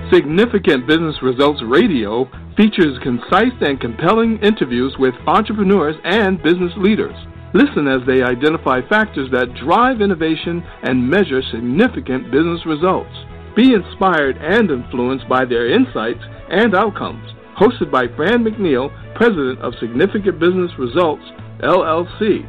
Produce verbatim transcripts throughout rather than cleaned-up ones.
Significant Business Results Radio features concise and compelling interviews with entrepreneurs and business leaders. Listen as they identify factors that drive innovation and measure significant business results. Be inspired and influenced by their insights and outcomes. Hosted by Fran McNeil, President of Significant Business Results, L L C.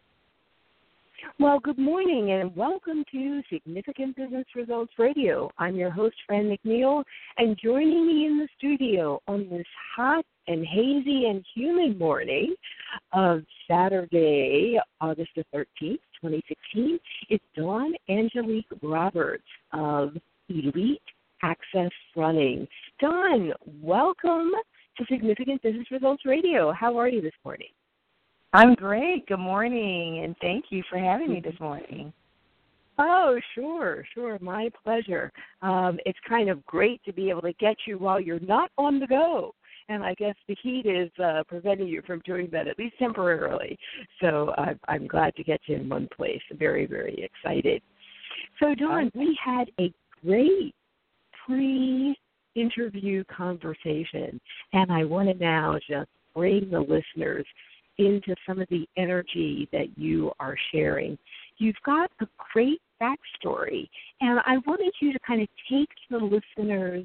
Well, good morning and welcome to Significant Business Results Radio. I'm your host, Fran McNeil, and joining me in the studio on this hot and hazy and humid morning of Saturday, August the thirteenth, twenty sixteen, is Dawn Angelique Roberts of Elite Access Running. Dawn, welcome to Significant Business Results Radio. How are you this morning? I'm great. Good morning, and thank you for having me this morning. Oh, sure, sure. My pleasure. Um, it's kind of great to be able to get you while you're not on the go. And I guess the heat is uh, preventing you from doing that, at least temporarily. So I, I'm glad to get you in one place. Very, very excited. So, Dawn, we had a great pre-interview conversation, and I want to now just bring the listeners into some of the energy that you are sharing. You've got a great backstory, and I wanted you to kind of take the listeners,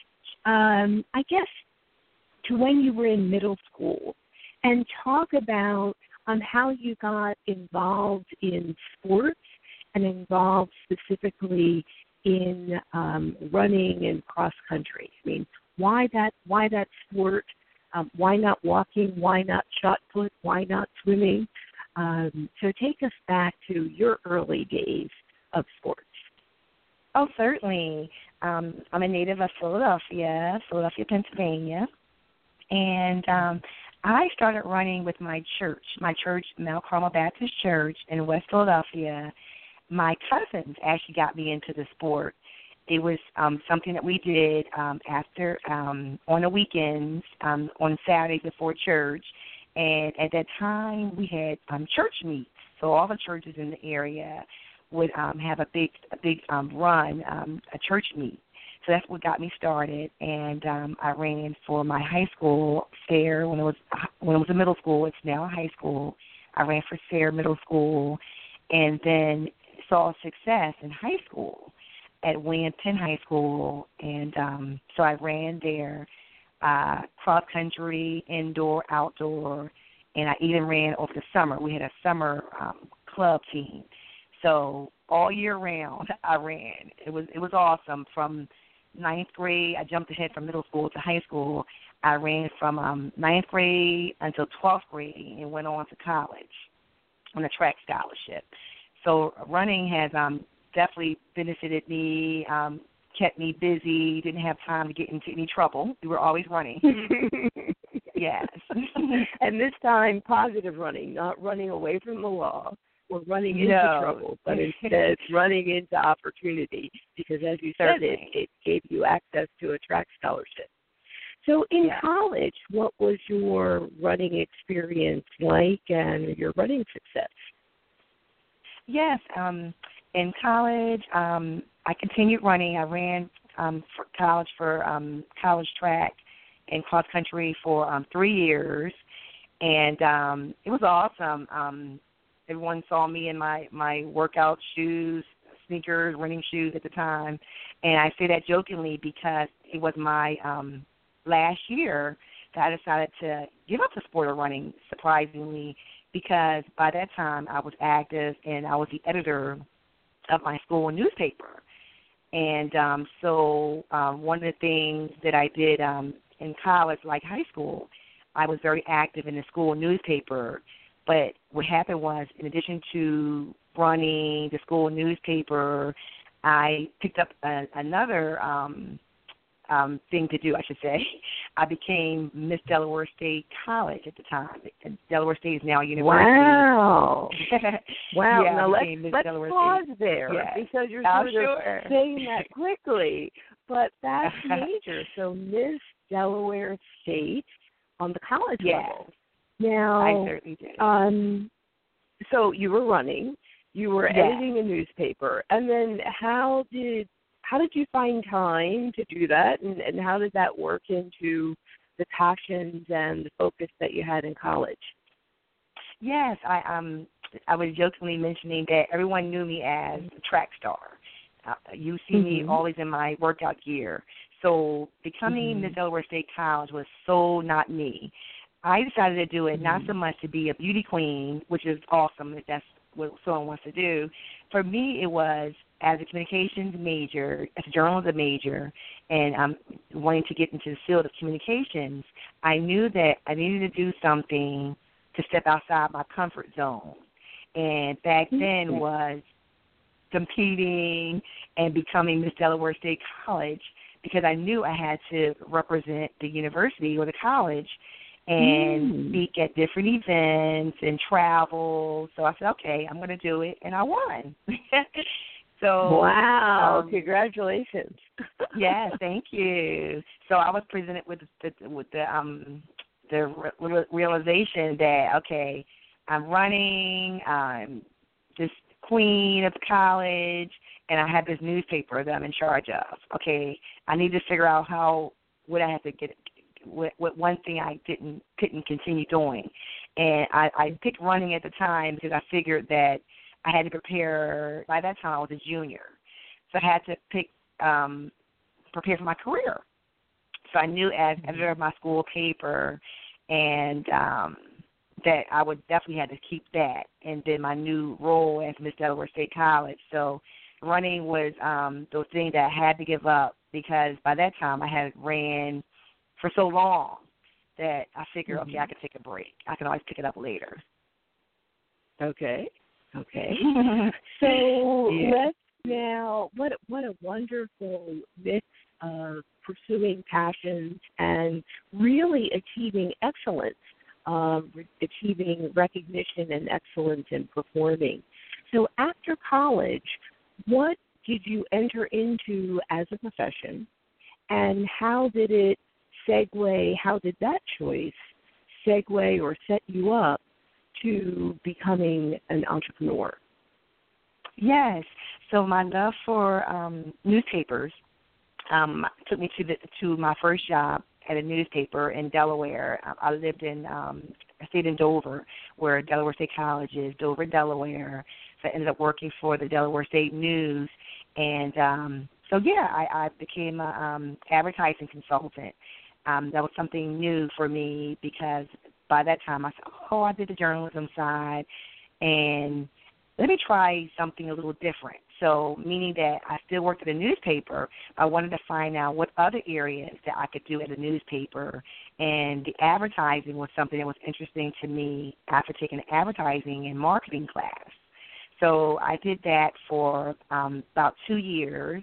um, I guess, to when you were in middle school and talk about um, how you got involved in sports and involved specifically in um, running and cross country. I mean, why that? Why that sport? Um, why not walking? Why not shot put? Why not swimming? Um, so take us back to your early days of sports. Oh, certainly. Um, I'm a native of Philadelphia, Philadelphia, Pennsylvania. And um, I started running with my church, my church, Mount Carmel Baptist Church in West Philadelphia. My cousins actually got me into the sport. It was um, something that we did um, after, um, on the weekends, um, on Saturdays before church. And at that time, we had um, church meets. So all the churches in the area would um, have a big, a big um, run, um, a church meet. So that's what got me started. And um, I ran for my high school, Sayre, when it was when it was a middle school. It's now a high school. I ran for Sayre Middle School, and then saw success in high school at Williamson High School, and um, so I ran there, uh, cross-country, indoor, outdoor, and I even ran over the summer. We had a summer um, club team. So all year round, I ran. It was it was awesome. From ninth grade, I jumped ahead from middle school to high school. I ran from um, ninth grade until twelfth grade and went on to college on a track scholarship. So running has um, definitely benefited me, um, kept me busy, didn't have time to get into any trouble. We were always running. Yes. And this time, positive running, not running away from the law or running into no. trouble, but instead running into opportunity because, as you said, it, it gave you access to a track scholarship. So in yeah. college, what was your running experience like and your running success? Yes, um, in college, um, I continued running. I ran um, for college for um, college track and cross country for um, three years, and um, it was awesome. Um, everyone saw me in my, my workout shoes, sneakers, running shoes at the time, and I say that jokingly because it was my um, last year that I decided to give up the sport of running, surprisingly, because by that time I was active and I was the editor of my school newspaper. And um, so um, one of the things that I did um, in college, like high school, I was very active in the school newspaper. But what happened was, in addition to running the school newspaper, I picked up a, another um, um, thing to do, I should say. I became Miss Delaware State College at the time. And Delaware State is now a university. Wow. Wow. Yeah, now let's, let's Delaware pause State. there Yeah. because you're Oh, sort sure. of saying that quickly. But that's major. So Miss Delaware State on the college yeah. level. Now, I certainly did. Um, so you were running. You were yeah. editing a newspaper. And then how did how did you find time to do that, and, and how did that work into the passions and the focus that you had in college? Yes, I um I was jokingly mentioning that everyone knew me as a track star. Uh, you see mm-hmm. me always in my workout gear. So becoming mm-hmm. Miss Delaware State College was so not me. I decided to do it mm-hmm. not so much to be a beauty queen, which is awesome if that's what someone wants to do. For me, it was as a communications major, as a journalism major, and um, wanting to get into the field of communications, I knew that I needed to do something to step outside my comfort zone. And back then was competing and becoming Miss Delaware State College, because I knew I had to represent the university or the college and mm. speak at different events and travel. So I said, okay, I'm going to do it, and I won. So wow, um, congratulations. Yes, thank you. So I was presented with the, with the um the re- realization that, okay, I'm running, I'm this queen of the college, and I have this newspaper that I'm in charge of. Okay, I need to figure out how, what I have to get, what, what one thing I didn't couldn't continue doing. And I, I picked running at the time because I figured that I had to prepare, by that time I was a junior. So I had to pick, um, prepare for my career. So I knew as editor of my school paper and um, that I would definitely have to keep that. And then my new role as Miss Delaware State College. So running was um, those things that I had to give up, because by that time I had ran for so long that I figured, mm-hmm. okay, I could take a break. I can always pick it up later. Okay. Okay. So yeah. let's now, what what a wonderful mix of pursuing passions and really achieving excellence, um, re- achieving recognition and excellence in performing. So after college, what did you enter into as a profession, and how did it segue, how did that choice segue or set you up to becoming an entrepreneur? Yes. So my love for um, newspapers um, took me to the, to my first job at a newspaper in Delaware. I, I lived in, um, I stayed in Dover, where Delaware State College is, Dover, Delaware. So I ended up working for the Delaware State News. And um, so, yeah, I, I became an um, advertising consultant. Um, that was something new for me, because by that time I said, oh, I did the journalism side, and let me try something a little different. So meaning that I still worked at a newspaper, I wanted to find out what other areas that I could do at a newspaper, and the advertising was something that was interesting to me after taking an advertising and marketing class. So I did that for um, about two years,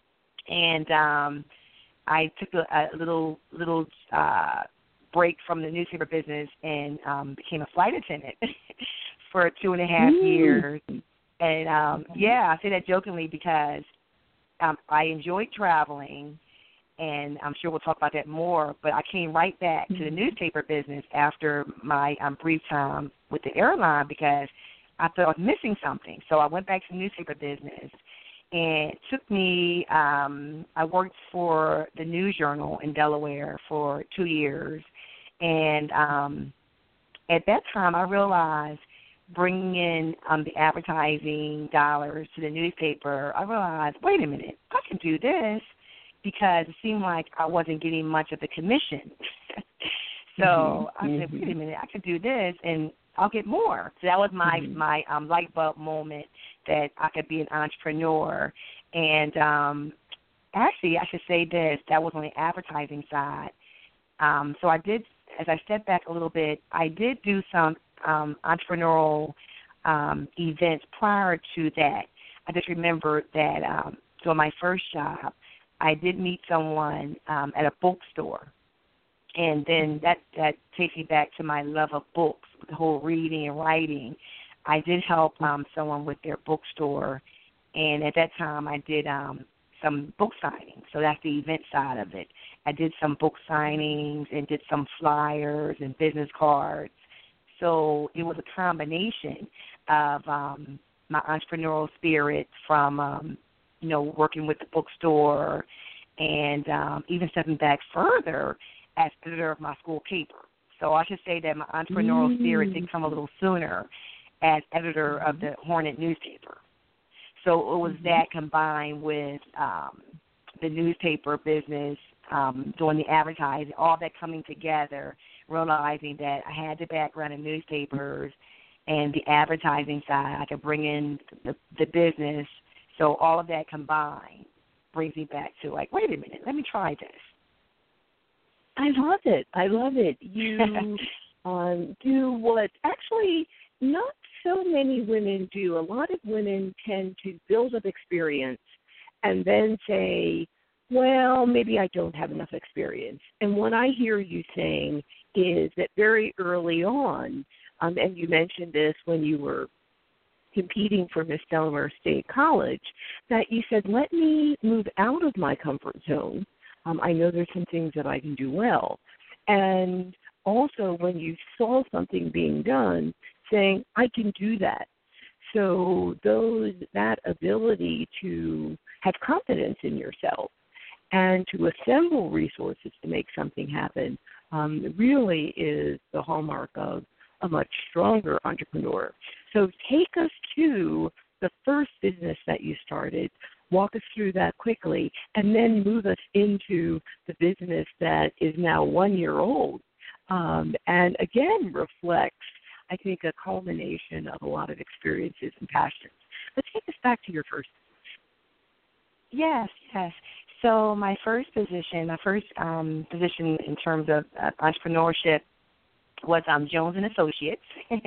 and um, I took a, a little little uh, break from the newspaper business and um, became a flight attendant for two and a half Ooh. years. And, um, yeah, I say that jokingly because um, I enjoyed traveling, and I'm sure we'll talk about that more, but I came right back mm-hmm. to the newspaper business after my um, brief time with the airline, because I thought I was missing something. So I went back to the newspaper business, and it took me, um, I worked for the News Journal in Delaware for two years, and um, at that time I realized bringing in um, the advertising dollars to the newspaper, I realized, wait a minute, I can do this, because it seemed like I wasn't getting much of the commission. so mm-hmm. I said, wait a minute, I can do this, and I'll get more. So that was my, mm-hmm. my um, light bulb moment that I could be an entrepreneur. And um, actually, I should say this, that was on the advertising side. Um, so I did, as I stepped back a little bit, I did do some Um, entrepreneurial um, events prior to that. I just remember that um, so my first job, I did meet someone um, at a bookstore, and then that, that takes me back to my love of books, the whole reading and writing. I did help um, someone with their bookstore, and at that time I did um, some book signings, so that's the event side of it. I did some book signings and did some flyers and business cards. So it was a combination of um, my entrepreneurial spirit from um, you know, working with the bookstore, and um, even stepping back further as editor of my school paper. So I should say that my entrepreneurial mm. spirit did come a little sooner as editor of the Hornet newspaper. So it was mm-hmm. that combined with um, the newspaper business, um, doing the advertising, all that coming together, realizing that I had the background in newspapers and the advertising side. I could bring in the, the business. So all of that combined brings me back to, like, wait a minute, let me try this. I love it. I love it. You um, do what actually not so many women do. A lot of women tend to build up experience and then say, well, maybe I don't have enough experience. And what I hear you saying is that very early on, um, and you mentioned this when you were competing for Miss Delaware State College, that you said, let me move out of my comfort zone. Um, I know there's some things that I can do well. And also when you saw something being done, saying, I can do that. So those that ability to have confidence in yourself and to assemble resources to make something happen um, really is the hallmark of a much stronger entrepreneur. So take us to the first business that you started. Walk us through that quickly, and then move us into the business that is now one year old, um, and again reflects, I think, a culmination of a lot of experiences and passions. But take us back to your first position. Yes, yes. So my first position, my first um, position in terms of uh, entrepreneurship was um, Jones and Associates,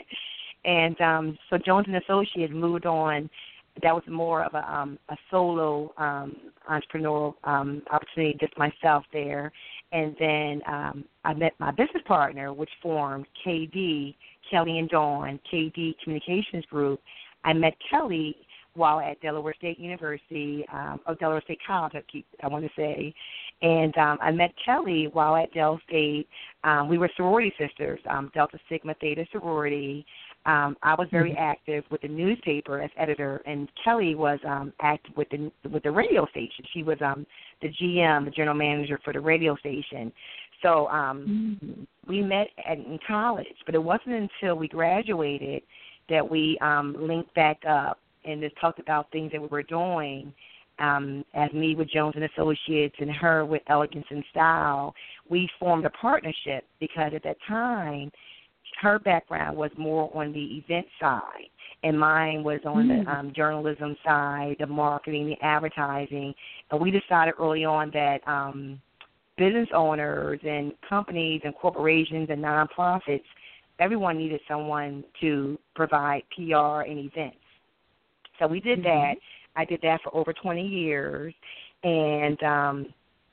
and um, so Jones and Associates moved on. That was more of a, um, a solo um, entrepreneurial um, opportunity, just myself there. And then um, I met my business partner, which formed K D, Kelly and Dawn, K D Communications Group. I met Kelly while at Delaware State University, um, or Delaware State College, I, keep, I want to say. And um, I met Kelly while at Del State. Um, we were sorority sisters, um, Delta Sigma Theta sorority. Um, I was very mm-hmm. active with the newspaper as editor, and Kelly was um, active with the with the radio station. She was um, the G M, the general manager for the radio station. So um, mm-hmm. we met at, in college, but it wasn't until we graduated that we um, linked back up and just talked about things that we were doing. Um, as me with Jones and Associates and her with Elegance and Style, we formed a partnership because at that time, her background was more on the event side, and mine was on mm. the um, journalism side, the marketing, the advertising. And we decided early on that um, business owners and companies and corporations and nonprofits, everyone needed someone to provide P R and events. So we did mm-hmm. that. I did that for over twenty years, and um,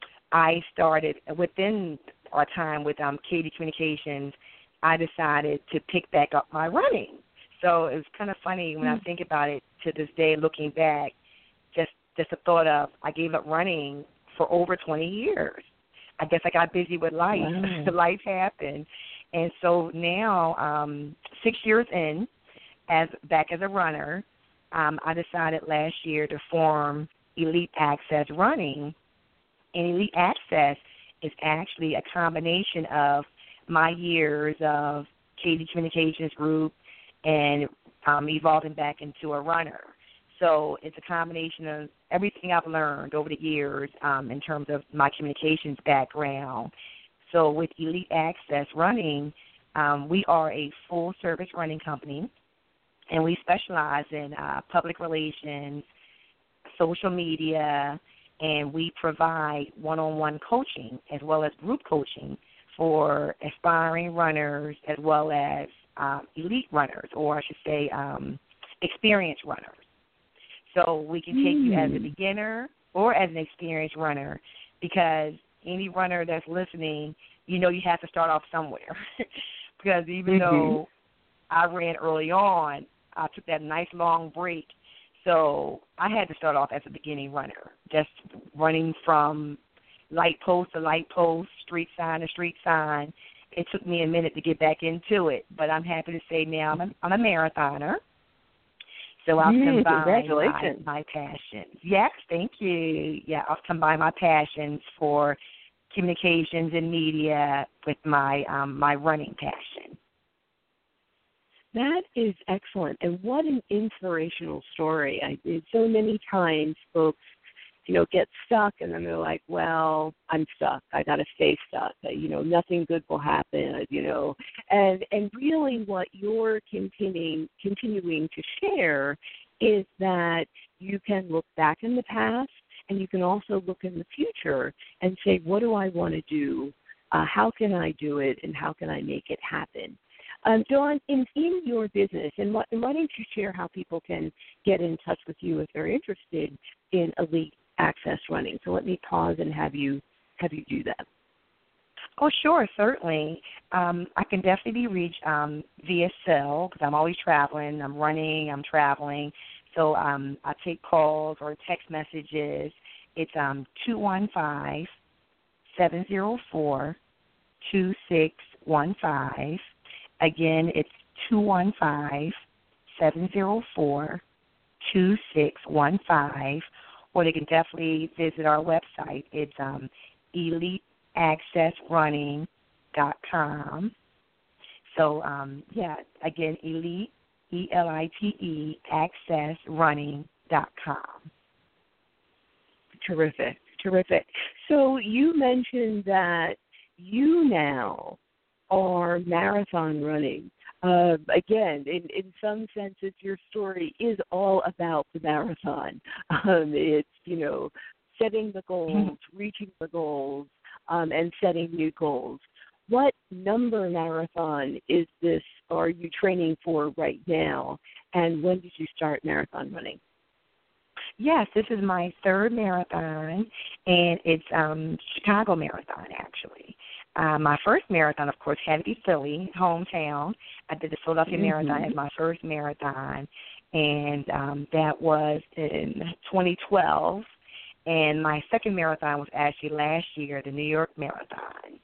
I started within our time with um, K D Communications. I decided to pick back up my running. So it was kind of funny when mm-hmm. I think about it to this day, looking back, just just the thought of I gave up running for over twenty years. I guess I got busy with life. Wow. Life happened, and so now, um, six years in, as back as a runner. Um, I decided last year to form Elite Access Running, and Elite Access is actually a combination of my years of K D Communications Group and um, evolving back into a runner. So it's a combination of everything I've learned over the years um, in terms of my communications background. So with Elite Access Running, um, we are a full-service running company, and we specialize in uh, public relations, social media, and we provide one-on-one coaching as well as group coaching for aspiring runners as well as um, elite runners, or I should say um, experienced runners. So we can take mm. you as a beginner or as an experienced runner, because any runner that's listening, you know you have to start off somewhere. Because even mm-hmm. though I ran early on, I took that nice long break. So I had to start off as a beginning runner, just running from light post to light post, street sign to street sign. It took me a minute to get back into it, but I'm happy to say now I'm a, I'm a marathoner. So I'll Mm, combine congratulations. my, my passions. Yes, thank you. Yeah, I'll combine my passions for communications and media with my um, my running passion. That is excellent. And what an inspirational story. I did so many times folks, you know, get stuck and then they're like, well, I'm stuck. I got to stay stuck. Uh, You know, nothing good will happen, you know. And and really what you're continuing continuing to share is that you can look back in the past and you can also look in the future and say, what do I want to do? Uh, how can I do it? And how can I make it happen? Um, Dawn, in, in your business, and why, and why don't you share how people can get in touch with you if they're interested in Elite Access Running? So let me pause and have you have you do that. Oh, sure, certainly. Um, I can definitely be reached um, via cell because I'm always traveling. I'm running. I'm traveling. So um, I take calls or text messages. It's um, two one five, seven zero four, two six one five. Again, it's two one five, seven zero four, two six one five. Or they can definitely visit our website. It's um, elite access running dot com. So, um, yeah, again, Elite, E L I T E, access running dot com. Terrific, terrific. So you mentioned that you now are marathon running. Uh, again, in, in some senses, your story is all about the marathon. Um, it's, you know, setting the goals, reaching the goals, um, and setting new goals. What number marathon is this, are you training for right now, and when did you start marathon running? Yes, this is my third marathon, and it's um, Chicago Marathon, actually. Uh, my first marathon, of course, had to be Philly, hometown. I did the Philadelphia Mm-hmm. Marathon as my first marathon, and um, that was in twenty twelve. And my second marathon was actually last year, the New York Marathon.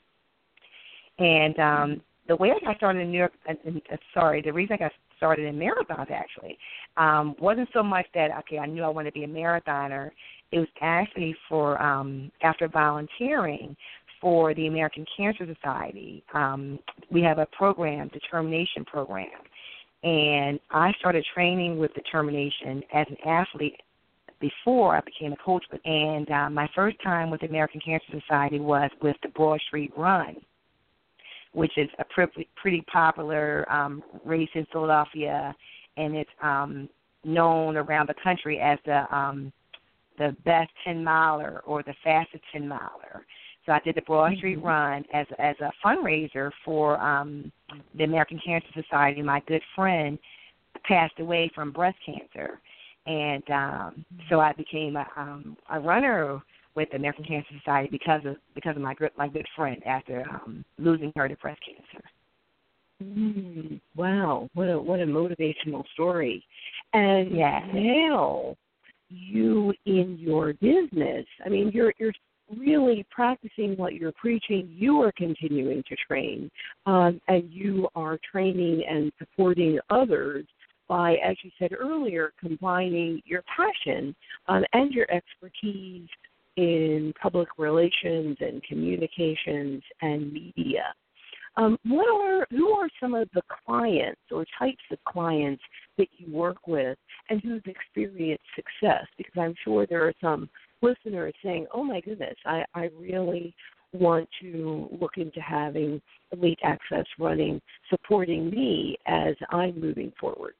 And um, the way I got started in New York, uh, uh, sorry, the reason I got started in marathons actually um, wasn't so much that, okay, I knew I wanted to be a marathoner. It was actually for, um, after volunteering for the American Cancer Society, um, we have a program, Determination Program. And I started training with Determination as an athlete before I became a coach. And uh, my first time with the American Cancer Society was with the Broad Street Run, which is a pretty, pretty popular um, race in Philadelphia, and it's um, known around the country as the um, the best ten-miler or the fastest ten-miler. So I did the Broad Street mm-hmm. Run as as a fundraiser for um, the American Cancer Society. My good friend passed away from breast cancer, and um, so I became a, um, a runner with the American Cancer Society because of because of my good my good friend after um, losing her to breast cancer. Mm, wow, what a what a motivational story! And yeah. now you in your business, I mean, you're you're really practicing what you're preaching. You are continuing to train, um, and you are training and supporting others by, as you said earlier, combining your passion um, and your expertise in public relations and communications and media. Um, what are who are some of the clients or types of clients that you work with and who've experienced success? Because I'm sure there are some listeners saying, oh my goodness, I, I really want to look into having Elite Access Running supporting me as I'm moving forward.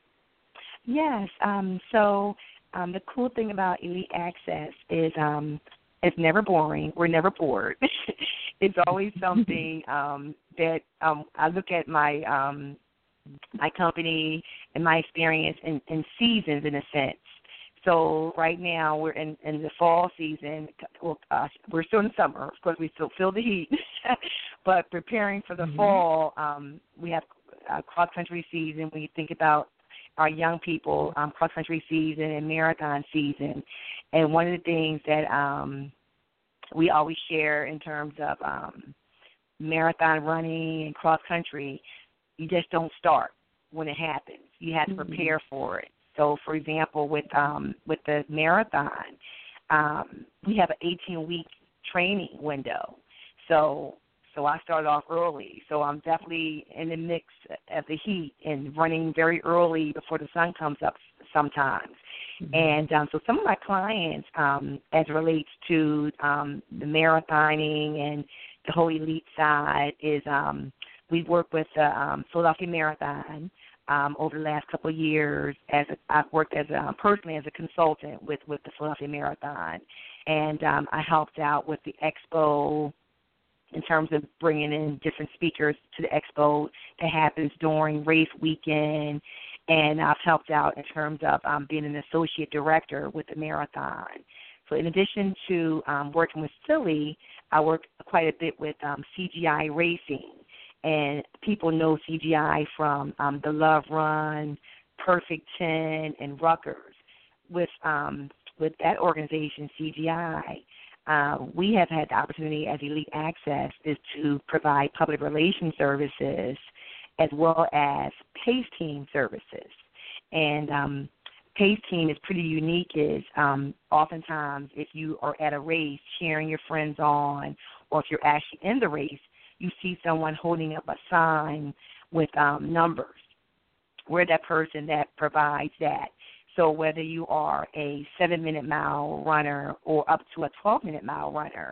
Yes, um, so um, the cool thing about Elite Access is um, it's never boring. We're never bored. It's always something um, that um, I look at my um, my company and my experience in, in seasons, in a sense. So right now we're in, in the fall season. Well, uh, we're still in the summer. Of course, we still feel the heat. But preparing for the mm-hmm. fall, um, we have uh, cross-country season. We think about our young people, um, cross-country season and marathon season. And one of the things that um, we always share in terms of um, marathon running and cross-country, you just don't start when it happens. You have to prepare mm-hmm. for it. So, for example, with um, with the marathon, um, we have an eighteen-week training window. So, so I started off early. So I'm definitely in the mix of the heat and running very early before the sun comes up sometimes. Mm-hmm. And um, so some of my clients, um, as it relates to um, the marathoning and the whole elite side, is um, we've worked with the um, Philadelphia Marathon um, over the last couple of years. As a, I've worked as a, personally as a consultant with, with the Philadelphia Marathon, and um, I helped out with the expo in terms of bringing in different speakers to the expo that happens during race weekend. And I've helped out in terms of um, being an associate director with the marathon. So in addition to um, working with Philly, I work quite a bit with um, C G I Racing. And people know C G I from um, the Love Run, Perfect ten, and Rutgers. With, um, with that organization, C G I, uh, we have had the opportunity as Elite Access is to provide public relations services as well as PACE team services. And um, PACE team is pretty unique is um, oftentimes if you are at a race cheering your friends on, or if you're actually in the race, you see someone holding up a sign with um, numbers. We're that person that provides that. So whether you are a seven-minute mile runner or up to a twelve-minute mile runner,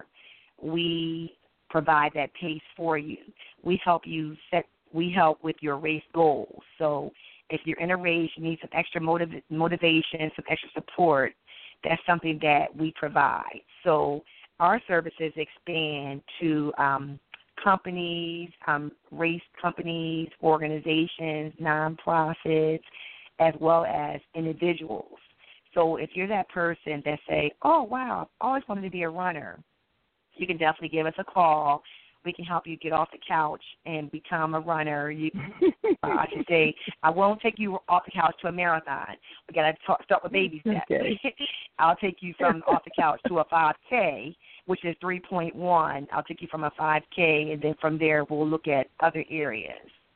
we provide that pace for you. We help you set We help with your race goals. So if you're in a race, you need some extra motiv- motivation, some extra support, that's something that we provide. So our services expand to um, companies, um, race companies, organizations, nonprofits, as well as individuals. So if you're that person that say, oh, wow, I've always wanted to be a runner, you can definitely give us a call. We can help you get off the couch and become a runner. You, uh, I should say, I won't take you off the couch to a marathon. We got to start with baby steps. Okay. I'll take you from off the couch to a five K, which is three point one. I'll take you from a five K, and then from there we'll look at other areas.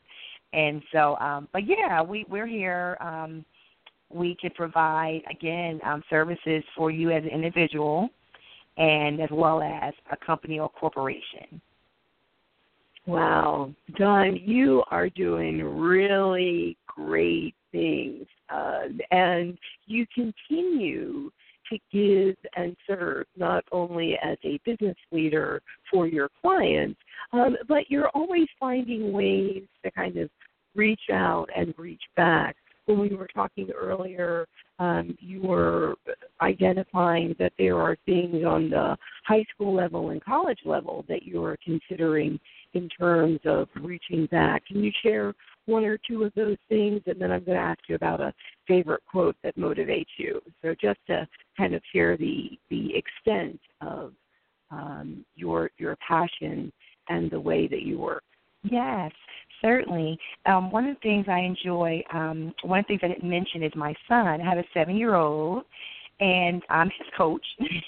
And so, um, but yeah, we, we're here. Um, we can provide, again, um, services for you as an individual and as well as a company or corporation. Wow. Dawn, you are doing really great things, uh, and you continue to give and serve not only as a business leader for your clients, um, but you're always finding ways to kind of reach out and reach back. When we were talking earlier, um, you were identifying that there are things on the high school level and college level that you are considering in terms of reaching back. Can you share one or two of those things? And then I'm going to ask you about a favorite quote that motivates you. So just to kind of share the, the extent of um, your your passion and the way that you work. Yes, certainly. Um, one of the things I enjoy, um, one of the things I didn't mention is my son. I have a seven-year-old, and I'm his coach.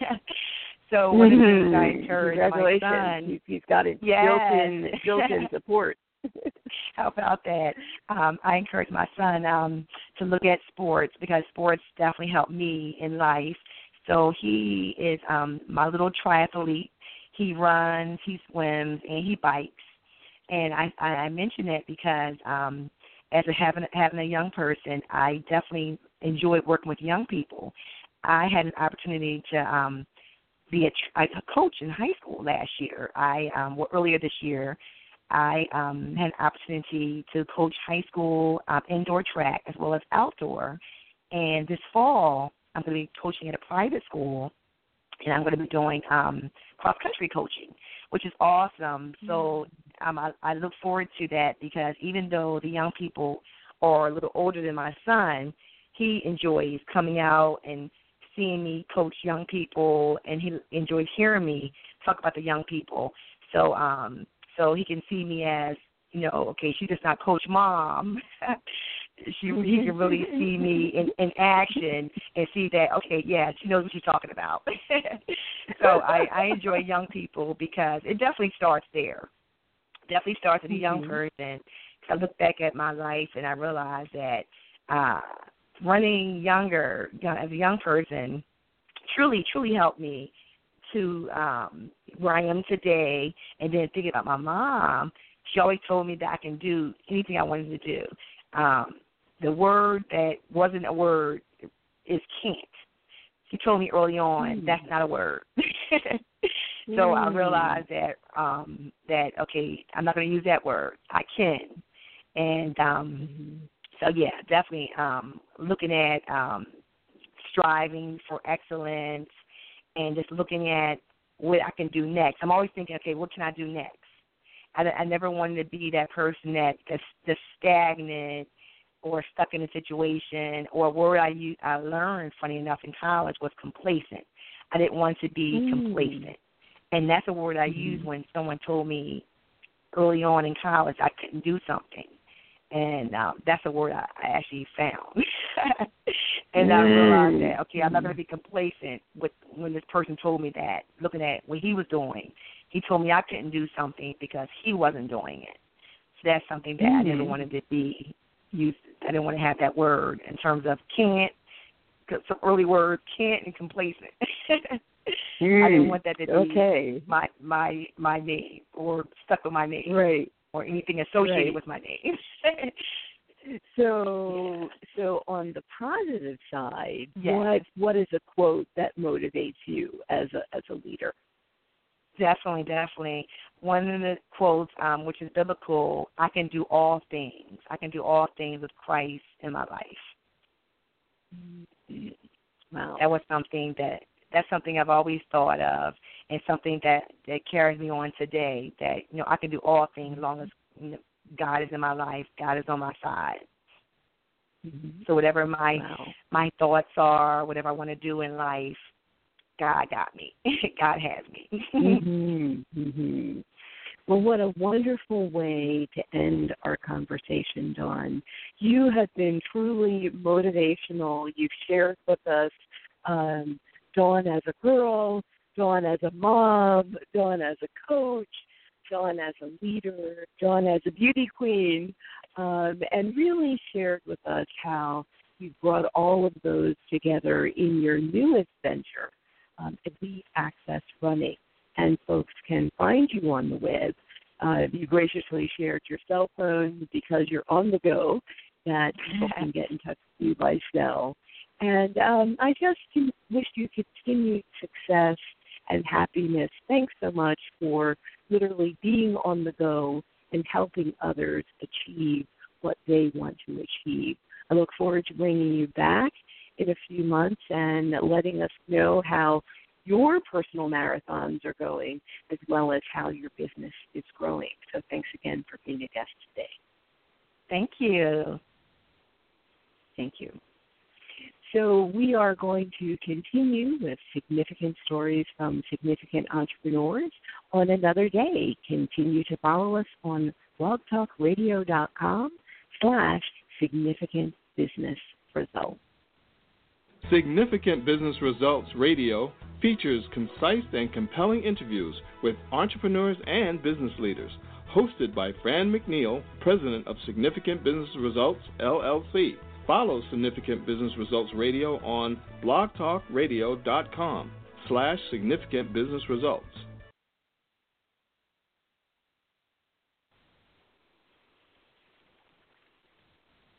So one of the things I encourage my son. He's got it yes. built-in, built-in support. How about that? Um, I encourage my son um, to look at sports because sports definitely help me in life. So he is um, my little triathlete. He runs, he swims, and he bikes. And I, I mention that because um, as a, having, having a young person, I definitely enjoyed working with young people. I had an opportunity to um, be a, a coach in high school last year. I um, well, earlier this year, I um, had an opportunity to coach high school um, indoor track as well as outdoor. And this fall, I'm going to be coaching at a private school, and I'm going to be doing um, cross-country coaching, which is awesome. So um, I, I look forward to that because even though the young people are a little older than my son, he enjoys coming out and seeing me coach young people, and he enjoys hearing me talk about the young people. So um, so he can see me as, you know, okay, she's just not Coach Mom. she he can really see me in, in action and see that, okay, yeah, she knows what she's talking about. So I, I enjoy young people because it definitely starts there. Definitely starts with a young mm-hmm. person. I look back at my life and I realize that uh, running younger, young, as a young person, truly, truly helped me to um, where I am today. And then thinking about my mom, she always told me that I can do anything I wanted to do. Um, the word that wasn't a word is can't. She told me early on mm. that's not a word. So mm. I realized that um, that okay, I'm not going to use that word. I can, and um, mm-hmm. so yeah, definitely um, looking at um, striving for excellence and just looking at what I can do next. I'm always thinking, okay, what can I do next? I, I never wanted to be that person that that's, that's stagnant or stuck in a situation. Or a word I used, I learned, funny enough, in college was complacent. I didn't want to be mm. complacent. And that's a word I mm-hmm. used when someone told me early on in college I couldn't do something. And um, that's a word I, I actually found. And mm. I realized that, okay, I'm not going to be complacent with when this person told me that, looking at what he was doing. He told me I couldn't do something because he wasn't doing it. So that's something that mm. I never wanted to be used. I didn't want to have that word in terms of can't, some early words, can't and complacent. Mm, I didn't want that to be okay. my my my name or stuck with my name, right? Or anything associated right. with my name. so, so on the positive side, yes. what what is a quote that motivates you as a as a leader? Definitely, definitely. One of the quotes, um, which is biblical, I can do all things. I can do all things with Christ in my life. Wow. That was something that. That's something I've always thought of, and something that, that carries me on today, that, you know, I can do all things as long as, you know, God is in my life, God is on my side. Mm-hmm. So whatever my wow. my thoughts are, whatever I want to do in life, God got me. God has me. mm-hmm. Mm-hmm. Well, what a wonderful way to end our conversation, Dawn. You have been truly motivational. You've shared with us um, Dawn as a girl, Dawn as a mom, Dawn as a coach, Dawn as a leader, Dawn as a beauty queen, um, and really shared with us how you brought all of those together in your newest venture, um, Elite Access Running. And folks can find you on the web. Uh, you graciously shared your cell phone because you're on the go, that people can get in touch with you by cell. And um, I just wish you continued success and happiness. Thanks so much for literally being on the go and helping others achieve what they want to achieve. I look forward to bringing you back in a few months and letting us know how your personal marathons are going, as well as how your business is growing. So thanks again for being a guest today. Thank you. Thank you. So we are going to continue with significant stories from significant entrepreneurs on another day. Continue to follow us on blogtalkradio.com slash significant business results. Significant Business Results Radio features concise and compelling interviews with entrepreneurs and business leaders. Hosted by Fran McNeil, president of Significant Business Results, L L C. Follow Significant Business Results Radio on blogtalkradio.com slash significant business results.